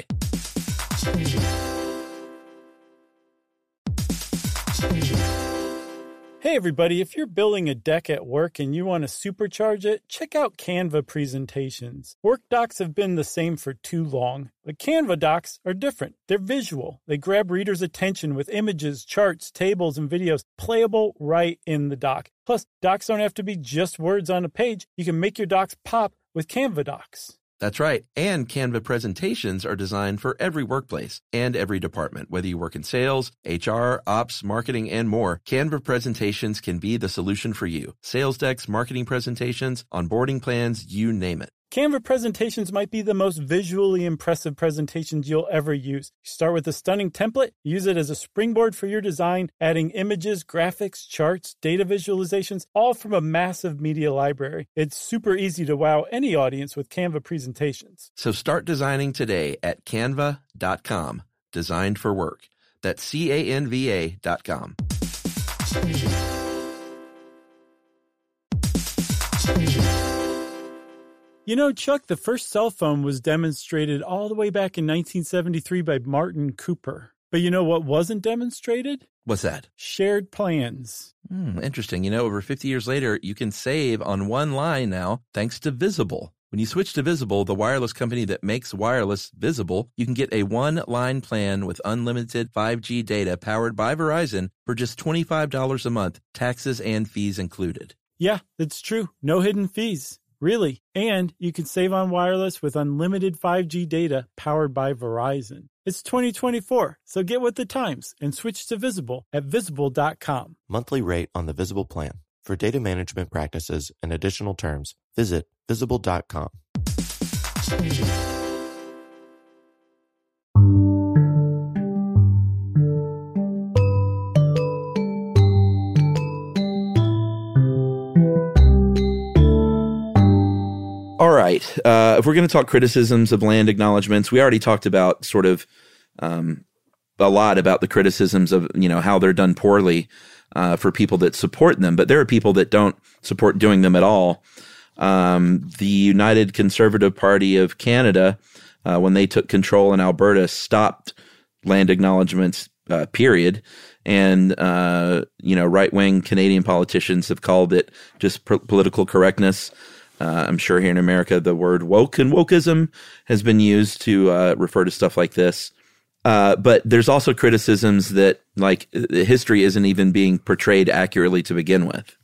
Hey everybody, if you're building a deck at work and you want to supercharge it, check out Canva presentations. Work docs have been the same for too long, but Canva docs are different. They're visual. They grab readers' attention with images, charts, tables, and videos playable right in the doc. Plus, docs don't have to be just words on a page. You can make your docs pop with Canva docs. That's right. And Canva presentations are designed for every workplace and every department. Whether you work in sales, H R, ops, marketing, and more, Canva presentations can be the solution for you. Sales decks, marketing presentations, onboarding plans, you name it. Canva presentations might be the most visually impressive presentations you'll ever use. You start with a stunning template, use it as a springboard for your design, adding images, graphics, charts, data visualizations, all from a massive media library. It's super easy to wow any audience with Canva presentations. So start designing today at canva dot com. Designed for work. That's C A N V A dot com. You know, Chuck, the first cell phone was demonstrated all the way back in nineteen seventy-three by Martin Cooper. But you know what wasn't demonstrated? What's that? Shared plans. Hmm, interesting. You know, over fifty years later, you can save on one line now thanks to Visible. When you switch to Visible, the wireless company that makes wireless visible, you can get a one-line plan with unlimited five G data powered by Verizon for just twenty-five dollars a month, taxes and fees included. Yeah, that's true. No hidden fees. Really. And you can save on wireless with unlimited five G data powered by Verizon. It's twenty twenty-four, so get with the times and switch to Visible at visible dot com. Monthly rate on the Visible plan. For data management practices and additional terms, visit visible dot com. All right. Uh, if we're going to talk criticisms of land acknowledgments, we already talked about sort of um, a lot about the criticisms of, you know, how they're done poorly uh, for people that support them. But there are people that don't support doing them at all. Um, the United Conservative Party of Canada, uh, when they took control in Alberta, stopped land acknowledgments, uh, period. And, uh, you know, right-wing Canadian politicians have called it just p- political correctness. Uh, I'm sure here in America, the word woke and wokeism has been used to uh, refer to stuff like this. Uh, but there's also criticisms that, like, history isn't even being portrayed accurately to begin with.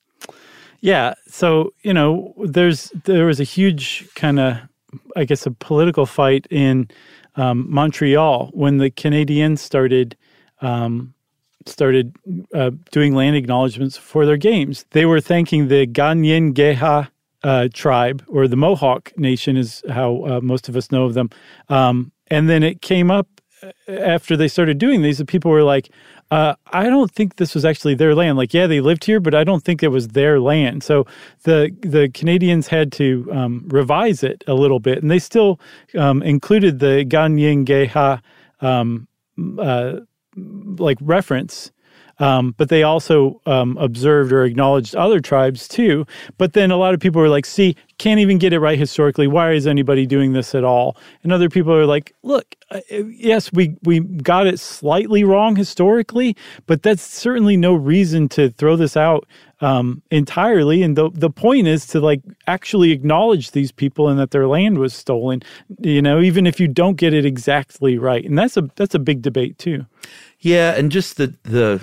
Yeah. So, you know, there's there was a huge kind of, I guess, a political fight in um, Montreal when the Canadiens started um, started uh, doing land acknowledgments for their games. They were thanking the Kanien'kehá:ka Uh, tribe, or the Mohawk Nation is how uh, most of us know of them. Um, and then it came up after they started doing these, that people were like, uh, I don't think this was actually their land. Like, yeah, they lived here, but I don't think it was their land. So the the Canadians had to um, revise it a little bit, and they still um, included the Kanien'kehá:ka um, uh, like reference. Um, but they also um, observed or acknowledged other tribes too. But then a lot of people were like, see, can't even get it right historically. Why is anybody doing this at all? And other people are like, look, uh, yes, we, we got it slightly wrong historically, but that's certainly no reason to throw this out um, entirely. And the the point is to like actually acknowledge these people and that their land was stolen, you know, even if you don't get it exactly right. And that's a that's a big debate too. Yeah, and just the the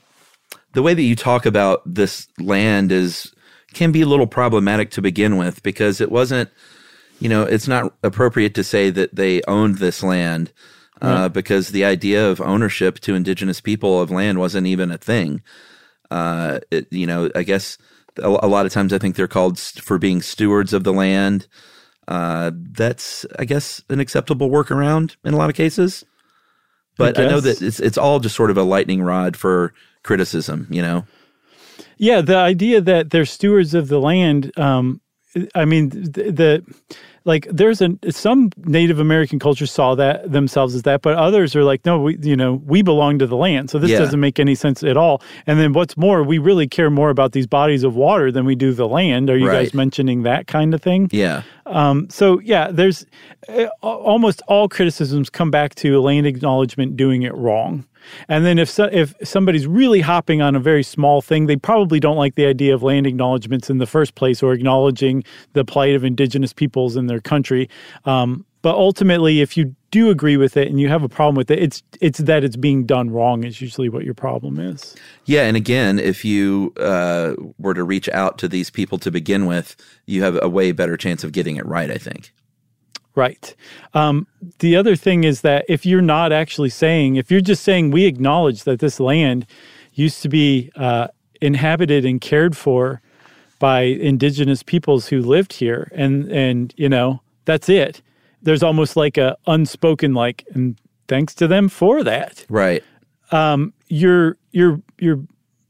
the way that you talk about this land is can be a little problematic to begin with, because it wasn't you know, it's not appropriate to say that they owned this land uh, right. because the idea of ownership to indigenous people of land wasn't even a thing. Uh, it, you know, I guess a, a lot of times I think they're called st- for being stewards of the land. Uh, that's, I guess, an acceptable workaround in a lot of cases. But I, I know that it's it's all just sort of a lightning rod for criticism, you know? Yeah, the idea that they're stewards of the land, um, I mean, the, the like there's a some Native American cultures saw that themselves as that, but others are like, no, we you know we belong to the land, so this yeah. doesn't make any sense at all. And then what's more, we really care more about these bodies of water than we do the land. Are you right. guys mentioning that kind of thing? Yeah. Um, so yeah, there's uh, almost all criticisms come back to land acknowledgement doing it wrong. And then if so, if somebody's really hopping on a very small thing, they probably don't like the idea of land acknowledgements in the first place or acknowledging the plight of indigenous peoples in their country. Um, but ultimately, if you do agree with it and you have a problem with it, it's it's that it's being done wrong is usually what your problem is. Yeah, and again, if you uh, were to reach out to these people to begin with, you have a way better chance of getting it right, I think. Right. Um, the other thing is that if you're not actually saying, if you're just saying we acknowledge that this land used to be uh, inhabited and cared for by indigenous peoples who lived here, and and you know that's it. There's almost like a unspoken like, and thanks to them for that. Right. Um, you're you're you're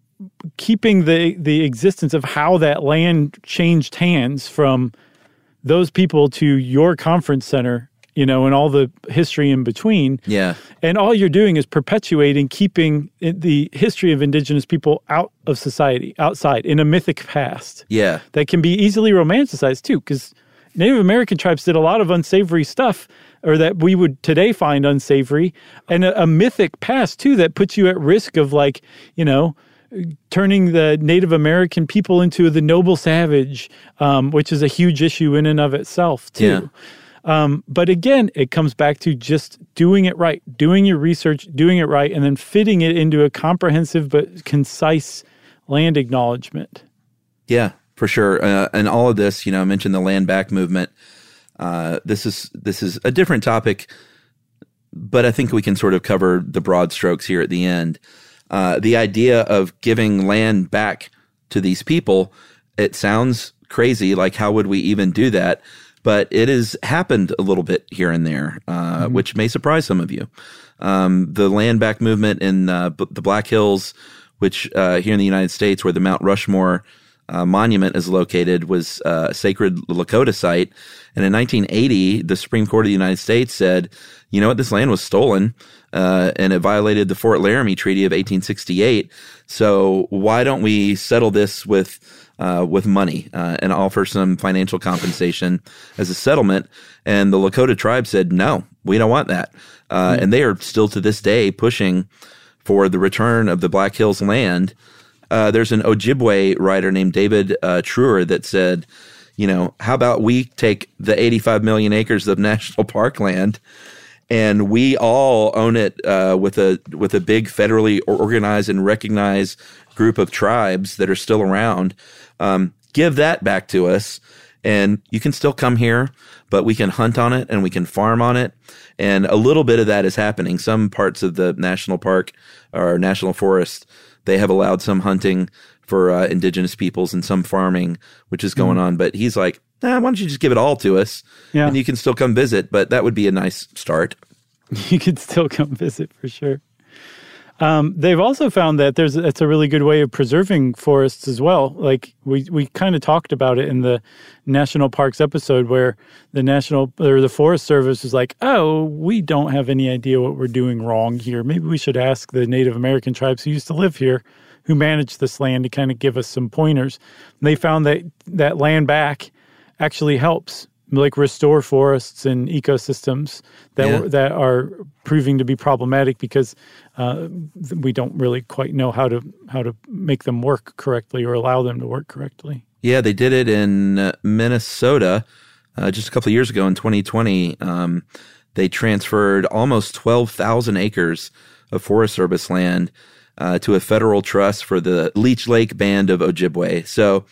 keeping the the existence of how that land changed hands from those people to your conference center, you know, and all the history in between. Yeah. And all you're doing is perpetuating, keeping the history of indigenous people out of society, outside, in a mythic past. Yeah. That can be easily romanticized, too, because Native American tribes did a lot of unsavory stuff, or that we would today find unsavory, and a, a mythic past, too, that puts you at risk of, like, you know, turning the Native American people into the noble savage, um, which is a huge issue in and of itself, too. Yeah. Um, but again, it comes back to just doing it right, doing your research, doing it right, and then fitting it into a comprehensive but concise land acknowledgement. Yeah, for sure. Uh, and all of this, you know, I mentioned the land back movement. Uh, this is this is a different topic, but I think we can sort of cover the broad strokes here at the end. Uh, the idea of giving land back to these people, it sounds crazy. Like, how would we even do that? But it has happened a little bit here and there, uh, mm-hmm. which may surprise some of you. Um, the land back movement in uh, b- the Black Hills, which uh, here in the United States, where the Mount Rushmore uh, monument is located, was uh, a sacred Lakota site. And in nineteen eighty, the Supreme Court of the United States said, you know what, this land was stolen. Uh, and it violated the Fort Laramie Treaty of eighteen sixty-eight. So why don't we settle this with uh, with money uh, and offer some financial compensation as a settlement? And the Lakota tribe said, no, we don't want that. Uh, mm-hmm. And they are still to this day pushing for the return of the Black Hills land. Uh, there's an Ojibwe writer named David uh, Truer that said, you know, how about we take the eighty-five million acres of national park land and we all own it uh, with a with a big federally organized and recognized group of tribes that are still around. Um, give that back to us, and you can still come here, but we can hunt on it and we can farm on it. And a little bit of that is happening. Some parts of the national park or national forest, they have allowed some hunting for uh, indigenous peoples and some farming, which is going mm. on. But he's like, nah, why don't you just give it all to us? Yeah. And you can still come visit, but that would be a nice start. You could still come visit for sure. Um, they've also found that there's it's a really good way of preserving forests as well. Like we, we kind of talked about it in the national parks episode, where the national or the Forest Service is like, oh, we don't have any idea what we're doing wrong here. Maybe we should ask the Native American tribes who used to live here, who manage this land, to kind of give us some pointers. And they found that that land back actually helps, like, restore forests and ecosystems that yeah. were, that are proving to be problematic because uh, we don't really quite know how to how to make them work correctly or allow them to work correctly. Yeah, they did it in uh, Minnesota uh, just a couple of years ago in twenty twenty. Um, they transferred almost twelve thousand acres of Forest Service land uh, to a federal trust for the Leech Lake Band of Ojibwe. So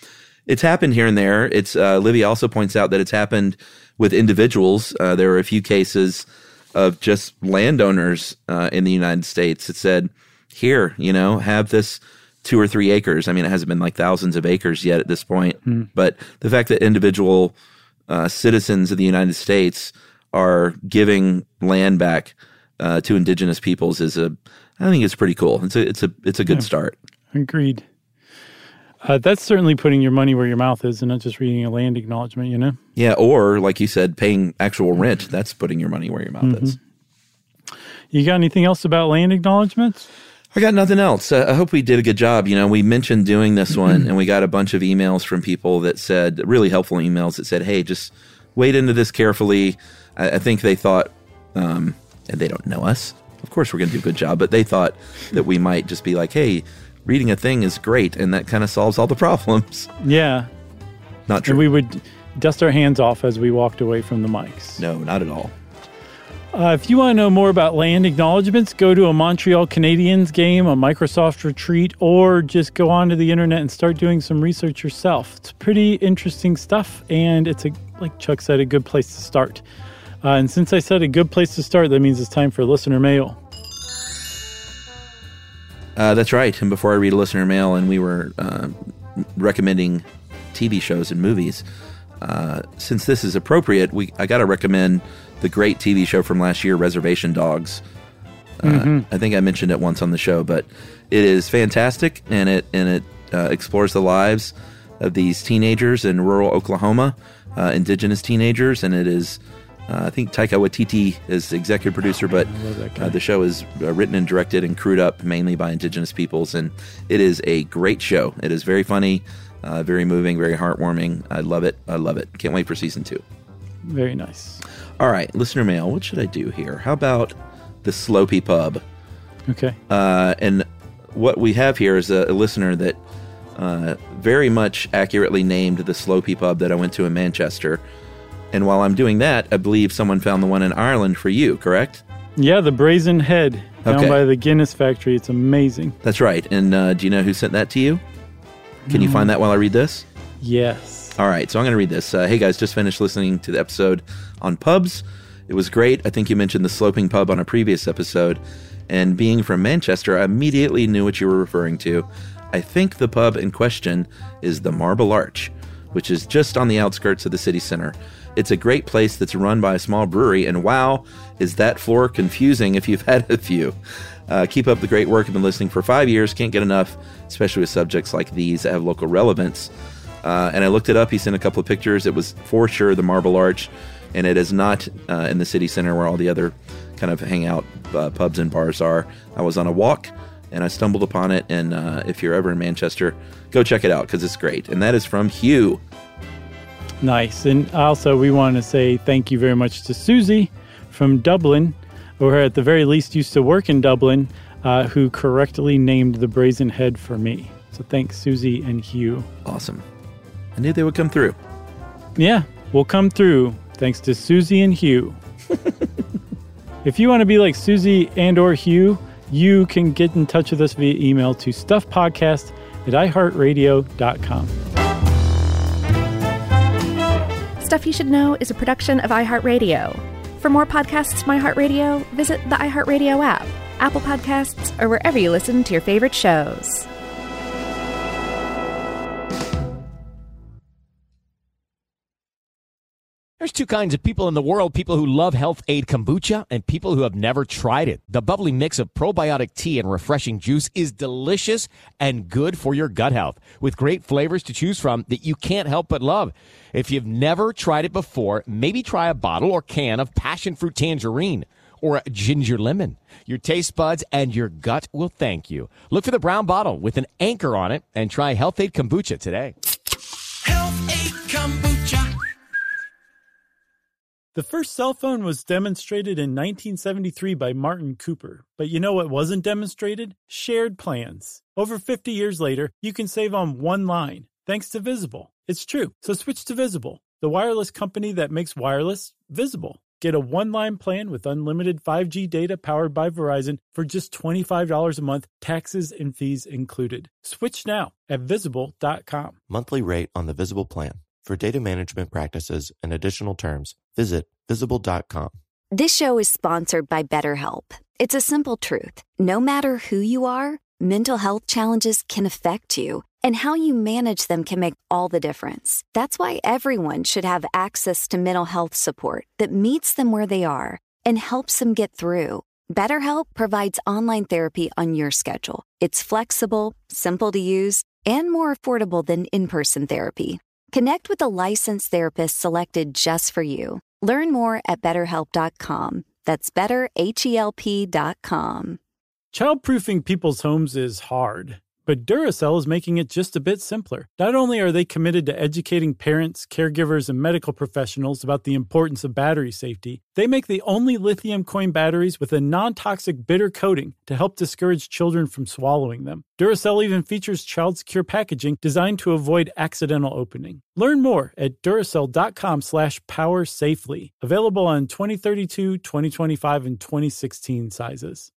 it's happened here and there. It's uh, Livia also points out that it's happened with individuals. Uh, there were a few cases of just landowners uh, in the United States that said, here, you know, have this two or three acres. I mean, it hasn't been like thousands of acres yet at this point. Mm. But the fact that individual uh, citizens of the United States are giving land back uh, to indigenous peoples is a, I think it's pretty cool. It's a, it's a, it's a good yeah. start. Agreed. Uh, that's certainly putting your money where your mouth is and not just reading a land acknowledgement, you know? Yeah, or like you said, paying actual rent. That's putting your money where your mouth mm-hmm. is. You got anything else about land acknowledgements? I got nothing else. Uh, I hope we did a good job. You know, we mentioned doing this one, and we got a bunch of emails from people that said, really helpful emails that said, hey, just wade into this carefully. I, I think they thought, um, and they don't know us. Of course, we're going to do a good job, but they thought that we might just be like, hey, reading a thing is great, and that kind of solves all the problems. Yeah. Not true. And we would dust our hands off as we walked away from the mics. No, not at all. Uh, if you want to know more about land acknowledgements, go to a Montreal Canadiens game, a Microsoft retreat, or just go onto the internet and start doing some research yourself. It's pretty interesting stuff, and it's, a, like Chuck said, a good place to start. Uh, and since I said a good place to start, that means it's time for listener mail. Uh, that's right. And before I read a listener mail, and we were uh, recommending T V shows and movies, uh, since this is appropriate, we I got to recommend the great T V show from last year, Reservation Dogs. Uh, mm-hmm. I think I mentioned it once on the show, but it is fantastic, and it and it uh, explores the lives of these teenagers in rural Oklahoma, uh, indigenous teenagers, and it is. Uh, I think Taika Waititi is the executive producer, but uh, the show is uh, written and directed and crewed up mainly by indigenous peoples, and it is a great show. It is very funny, uh, very moving, very heartwarming. I love it. I love it. Can't wait for season two. Very nice. All right, listener mail. What should I do here? How about the Slopey Pub? Okay. Uh, and what we have here is a, a listener that uh, very much accurately named the Slopey Pub that I went to in Manchester. And while I'm doing that, I believe someone found the one in Ireland for you, correct? Yeah, the Brazen Head down okay. by the Guinness factory. It's amazing. That's right. And uh, do you know who sent that to you? Can no. you find that while I read this? Yes. All right, so I'm going to read this. Uh, hey, guys, just finished listening to the episode on pubs. It was great. I think you mentioned the Sloping Pub on a previous episode. And being from Manchester, I immediately knew what you were referring to. I think the pub in question is the Marble Arch, which is just on the outskirts of the city center. It's a great place that's run by a small brewery, and wow, is that floor confusing if you've had a few. Uh, keep up the great work. I've been listening for five years. Can't get enough, especially with subjects like these that have local relevance. Uh, and I looked it up. He sent a couple of pictures. It was for sure the Marble Arch, and it is not uh, in the city center where all the other kind of hangout uh, pubs and bars are. I was on a walk, and I stumbled upon it, and uh, if you're ever in Manchester, go check it out, because it's great. And that is from Hugh. Nice. And also, we want to say thank you very much to Susie from Dublin, who at the very least used to work in Dublin, uh, who correctly named the Brazen Head for me. So thanks, Susie and Hugh. Awesome. I knew they would come through. Yeah, we'll come through thanks to Susie and Hugh. If you want to be like Susie and or Hugh, you can get in touch with us via email to stuffpodcast at i heart radio dot com. Stuff You Should Know is a production of iHeartRadio. For more podcasts from iHeartRadio, visit the iHeartRadio app, Apple Podcasts, or wherever you listen to your favorite shows. There's two kinds of people in the world, people who love Health Aid Kombucha and people who have never tried it. The bubbly mix of probiotic tea and refreshing juice is delicious and good for your gut health, with great flavors to choose from that you can't help but love. If you've never tried it before, maybe try a bottle or can of passion fruit tangerine or a ginger lemon. Your taste buds and your gut will thank you. Look for the brown bottle with an anchor on it and try Health Aid Kombucha today. Health Aid Kombucha. The first cell phone was demonstrated in nineteen seventy-three by Martin Cooper. But you know what wasn't demonstrated? Shared plans. Over fifty years later, you can save on one line, thanks to Visible. It's true. So switch to Visible, the wireless company that makes wireless visible. Get a one-line plan with unlimited five G data powered by Verizon for just twenty-five dollars a month, taxes and fees included. Switch now at Visible dot com. Monthly rate on the Visible plan. For data management practices and additional terms, visit Visible dot com. This show is sponsored by BetterHelp. It's a simple truth. No matter who you are, mental health challenges can affect you, and how you manage them can make all the difference. That's why everyone should have access to mental health support that meets them where they are and helps them get through. BetterHelp provides online therapy on your schedule. It's flexible, simple to use, and more affordable than in-person therapy. Connect with a licensed therapist selected just for you. Learn more at better help dot com. That's better help dot com. Childproofing people's homes is hard, but Duracell is making it just a bit simpler. Not only are they committed to educating parents, caregivers, and medical professionals about the importance of battery safety, they make the only lithium coin batteries with a non-toxic bitter coating to help discourage children from swallowing them. Duracell even features child-secure packaging designed to avoid accidental opening. Learn more at Duracell dot com slash power safely. Available on twenty thirty-two, twenty twenty-five, and twenty sixteen sizes.